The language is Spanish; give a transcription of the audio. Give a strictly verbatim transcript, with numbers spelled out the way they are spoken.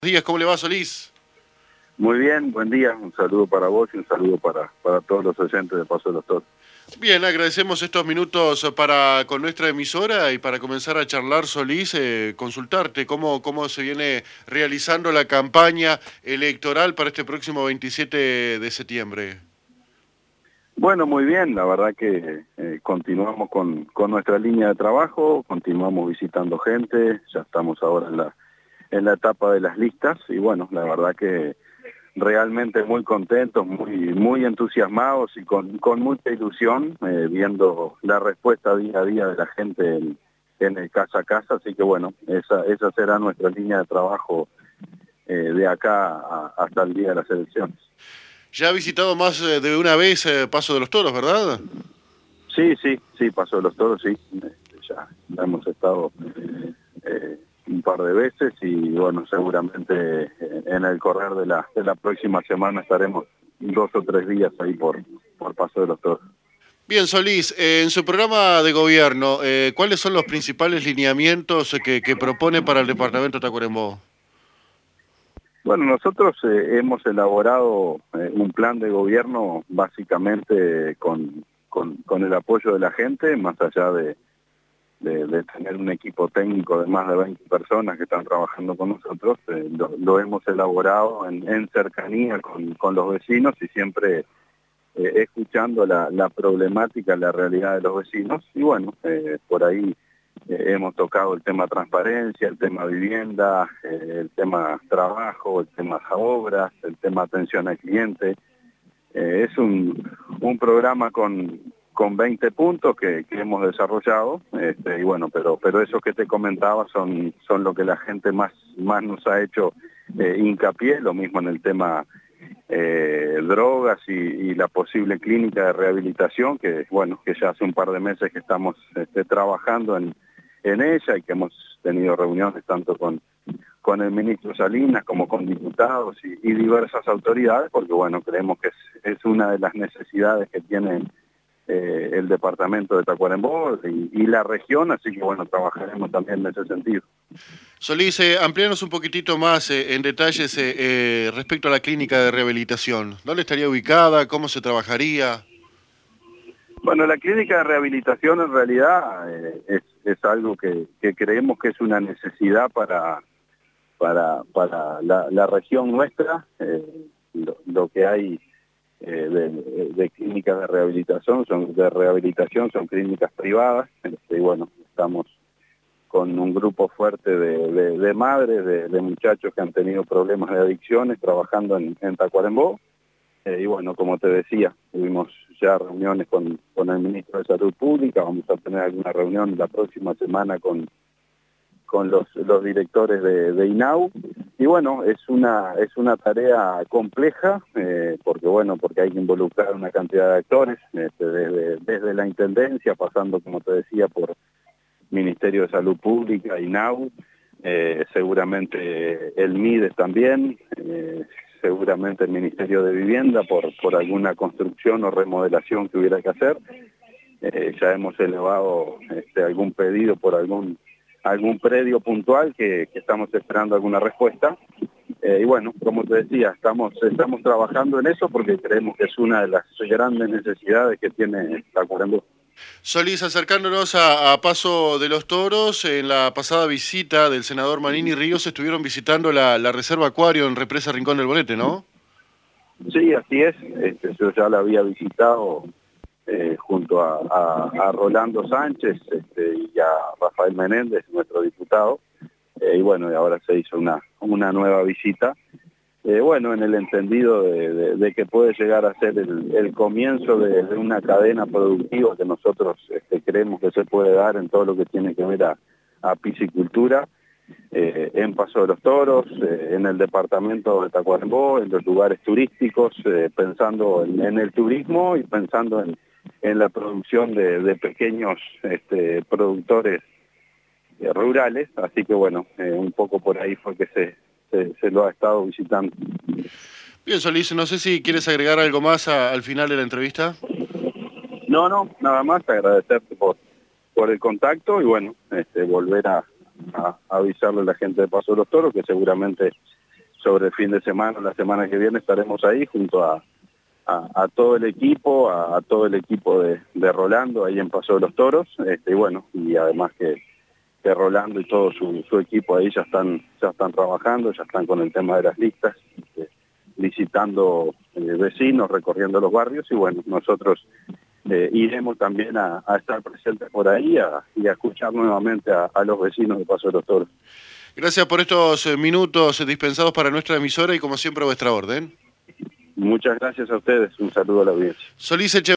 Días, ¿cómo le va, Solís? Muy bien, buen día, un saludo para vos y un saludo para, para todos los oyentes de Paso de los Toros. Bien, agradecemos estos minutos para con nuestra emisora y para comenzar a charlar, Solís, eh, consultarte cómo, cómo se viene realizando la campaña electoral para este próximo veintisiete de septiembre. Bueno, muy bien, la verdad que eh, continuamos con, con nuestra línea de trabajo, continuamos visitando gente, ya estamos ahora en la, en la etapa de las listas y bueno, la verdad que realmente muy contentos, muy, muy entusiasmados y con, con mucha ilusión, eh, viendo la respuesta día a día de la gente en, en el casa a casa, así que bueno, esa, esa será nuestra línea de trabajo eh, de acá a, hasta el día de las elecciones. Ya ha visitado más de una vez eh, Paso de los Toros, ¿verdad? Sí, sí, sí, Paso de los Toros, sí, ya, ya hemos estado eh, un par de veces y bueno, seguramente en el correr de la, de la próxima semana estaremos dos o tres días ahí por, por Paso de los Toros. Bien, Solís, eh, en su programa de gobierno, eh, ¿cuáles son los principales lineamientos que, que propone para el departamento de Tacuarembó? Bueno, nosotros eh, hemos elaborado eh, un plan de gobierno básicamente con, con, con el apoyo de la gente, más allá de, de, de tener un equipo técnico de más de veinte personas que están trabajando con nosotros, eh, lo, lo hemos elaborado en, en cercanía con, con los vecinos y siempre eh, escuchando la, la problemática, la realidad de los vecinos. Y bueno, eh, por ahí eh, hemos tocado el tema transparencia, el tema vivienda, eh, el tema trabajo, el tema obras, el tema atención al cliente. Eh, es un, un programa con, con veinte puntos que, que hemos desarrollado, este, y bueno, pero, pero esos que te comentaba son, son lo que la gente más, más nos ha hecho eh, hincapié, lo mismo en el tema eh, drogas y, y la posible clínica de rehabilitación, que bueno, que ya hace un par de meses que estamos este, trabajando en, en ella y que hemos tenido reuniones tanto con con el ministro Salinas como con diputados y, y diversas autoridades, porque bueno, creemos que es, es una de las necesidades que tiene eh, el departamento de Tacuarembó y, y la región, así que bueno, trabajaremos también en ese sentido. Solís, eh, amplíanos un poquitito más eh, en detalles eh, eh, respecto a la clínica de rehabilitación. ¿Dónde estaría ubicada? ¿Cómo se trabajaría? Bueno, la clínica de rehabilitación en realidad eh, es, es algo que, que creemos que es una necesidad para para, para la, la región nuestra, eh, lo, lo que hay eh, de, de clínicas de rehabilitación son de rehabilitación son clínicas privadas, este, y bueno, estamos con un grupo fuerte de, de, de madres, de, de muchachos que han tenido problemas de adicciones trabajando en, en Tacuarembó, eh, y bueno, como te decía, tuvimos ya reuniones con, con el ministro de Salud Pública, vamos a tener alguna reunión la próxima semana con con los, los directores de, de I N A U, y bueno, es una, es una tarea compleja, eh, porque bueno, porque hay que involucrar una cantidad de actores, este, desde, desde la Intendencia, pasando, como te decía, por Ministerio de Salud Pública, I N A U, eh, seguramente el MIDES también, eh, seguramente el Ministerio de Vivienda, por, por alguna construcción o remodelación que hubiera que hacer. Eh, ya hemos elevado este, algún pedido por algún algún predio puntual que, que estamos esperando alguna respuesta. Eh, y bueno, como te decía, estamos, estamos trabajando en eso porque creemos que es una de las grandes necesidades que tiene Tacuarembó. Solís, acercándonos a, a Paso de los Toros, en la pasada visita del senador Manini Ríos estuvieron visitando la, la Reserva Acuario en Represa Rincón del Bolete, ¿no? Sí, así es. Este, yo ya la había visitado eh, junto a, a, a Rolando Sánchez este, y a Rafael Menéndez, nuestro diputado. Eh, y bueno, y ahora se hizo una, una nueva visita. Eh, bueno, en el entendido de, de, de que puede llegar a ser el, el comienzo de, de una cadena productiva que nosotros este, creemos que se puede dar en todo lo que tiene que ver a, a piscicultura, eh, en Paso de los Toros, eh, en el departamento de Tacuarembó, en los lugares turísticos, eh, pensando en, en el turismo y pensando en, en la producción de, de pequeños este, productores eh, rurales, así que bueno, eh, un poco por ahí fue que se, se, se lo ha estado visitando. Bien, Solís, no sé si quieres agregar algo más a, al final de la entrevista. No, no, nada más agradecerte por, por el contacto y bueno, este, volver a, a, a avisarle a la gente de Paso de los Toros que seguramente sobre el fin de semana, la semana que viene estaremos ahí junto a, a, a todo el equipo, a, a todo el equipo de, de Rolando ahí en Paso de los Toros, este, y bueno, y además que, que Rolando y todo su, su equipo ahí ya están, ya están trabajando, ya están con el tema de las listas, este, visitando eh, vecinos, recorriendo los barrios, y bueno, nosotros eh, iremos también a, a estar presentes por ahí a, y a escuchar nuevamente a, a los vecinos de Paso de los Toros. Gracias por estos eh, minutos dispensados para nuestra emisora y como siempre a vuestra orden. Muchas gracias a ustedes, un saludo a la audiencia. Solís Eche